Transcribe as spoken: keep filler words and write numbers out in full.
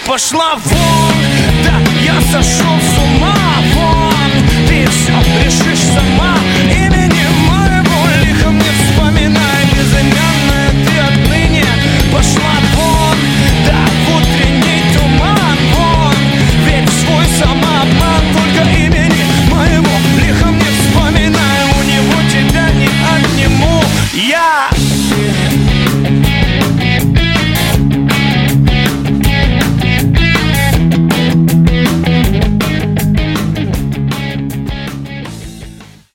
пошла вон, да я сошел с ума, вон, ты все решишь сама, имени моего лихо мне вспоминай, безымянная ты отныне пошла вон, да в утренний туман, вон, верь в свой самообман.